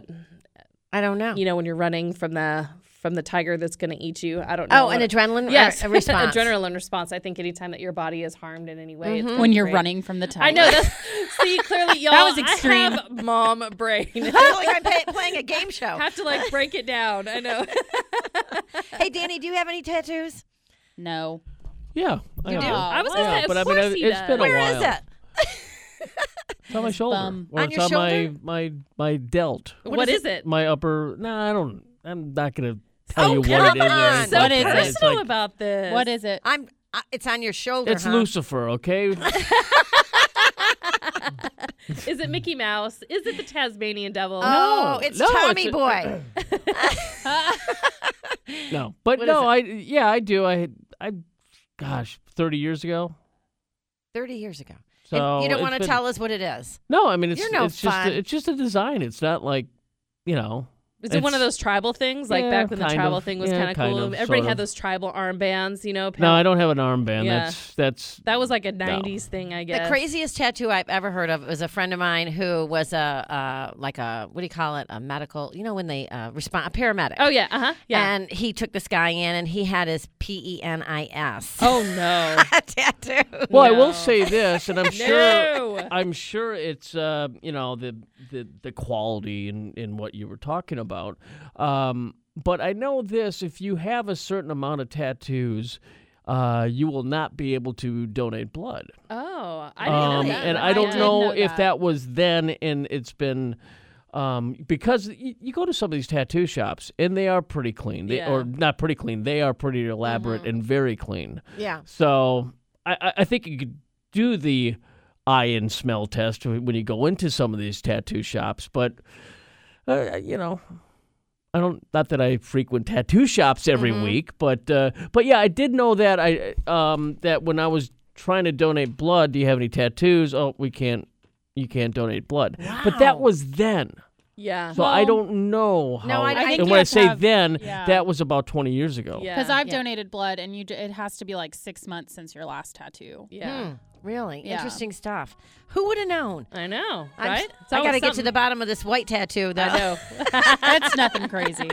I don't know. You know, when you're running from the from the tiger that's going to eat you. I don't know. Oh, an adrenaline yes, uh, response. adrenaline response. I think anytime that your body is harmed in any way, it's Mhm. really When you're great. running from the tiger. I know. That's, see, clearly, y'all. That was extreme. I have mom brain. I feel like I'm pay- playing a game show. have to like break it down. I know. Hey, Danny, do you have any tattoos? No. Yeah. I You have do? one. I was yeah, gonna say, but of I mean, course it- he it's does. been a Where while. is it? It's on my shoulder. bum. Or On it's your on shoulder? my my my delt. What is it? My upper. No, I don't. I'm not gonna tell Oh, you what come it is. or on. anything So like is that. it? It's personal like- about this. What is it? I'm. Uh, it's on your shoulder. It's huh? Lucifer, okay? Is it Mickey Mouse? Is it the Tasmanian devil? Oh, No, it's no, Tommy it's a- Boy. No, but What is no, it? I yeah, I do. I I, gosh, thirty years ago. Thirty years ago. So And you don't it's want to been- tell us what it is. No, I mean it's You're no it's just fun. a, it's just a design. It's not like, you know. Is it one of it's- those tribal things? Like Yeah, back when the kind tribal of. thing was Yeah, kind of kind cool. of, Everybody sort had of. those tribal armbands, you know. No, I don't have an armband. Yeah. That's that's That was like a nineties thing, I guess. The craziest tattoo I've ever heard of was a friend of mine who was a uh, like a what do you call it? A medical, you know, when they uh, respond, a paramedic. Oh yeah, uh huh, yeah. And he took this guy in, and he had his P E N I S oh no. tattoo. Well, I No. will say this, and I'm sure No. I'm sure it's uh, you know the the the quality in in what you were talking about. Um, but I know this: if you have a certain amount of tattoos, uh, you will not be able to donate blood. Oh, I didn't know Um, that. and I I don't did know, know if that. that was then, and it's been. Um, because y- you go to some of these tattoo shops and they are pretty clean, they, Yeah. or not pretty clean. They are pretty elaborate and very clean. Yeah. So I, I- I think you could do the eye and smell test when you go into some of these tattoo shops, but uh, you know, I don't. Not that I frequent tattoo shops every Mhm. week, but uh, but yeah, I did know that I um, that when I was trying to donate blood, do you have any tattoos? Oh, we can't. You can't donate blood. But that Wow. was then. Yeah. So I don't know how. No, I- I think and you when I have to say have- then, yeah. that was about twenty years ago. Yeah. Because I've Yeah. donated blood, and you d- it has to be like six months since your last tattoo. Yeah. Hmm, really Yeah. interesting stuff. Who would have known? I know, I'm- right? It's I got to always get to something. the bottom of this white tattoo, though. I know. That's nothing crazy.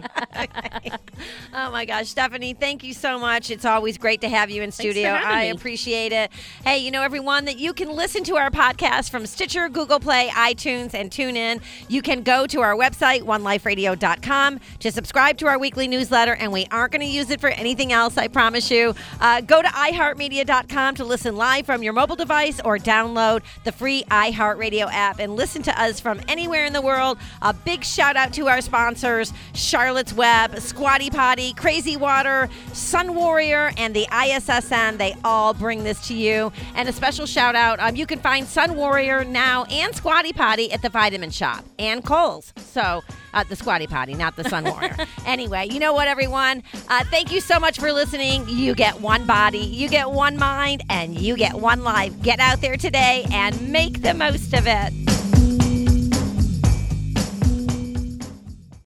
Oh my gosh, Stephanie, thank you so much. It's always great to have you in studio. having I me. appreciate it. Hey, you know, everyone, that you can listen to our podcast from Stitcher, Google Play, iTunes, and TuneIn. You can go to our website, one life radio dot com, to subscribe to our weekly newsletter, and we aren't going to use it for anything else, I promise you. Uh, go to i heart media dot com to listen live from your mobile device or download the free iHeartRadio app and listen to us from anywhere in the world. A big shout out to our sponsors, Charlotte's Web, Squatty Potty, Crazy Water, Sun Warrior, and the I S S N. They all bring this to you. And a special shout out, um, you can find Sun Warrior now and Squatty Potty at the Vitamin Shop and Kohl's. So, uh, the Squatty Potty, not the Sun Warrior. Anyway, you know what, everyone? Uh, thank you so much for listening. You get one body, you get one mind, and you get one life. Get out there today and make the most of it.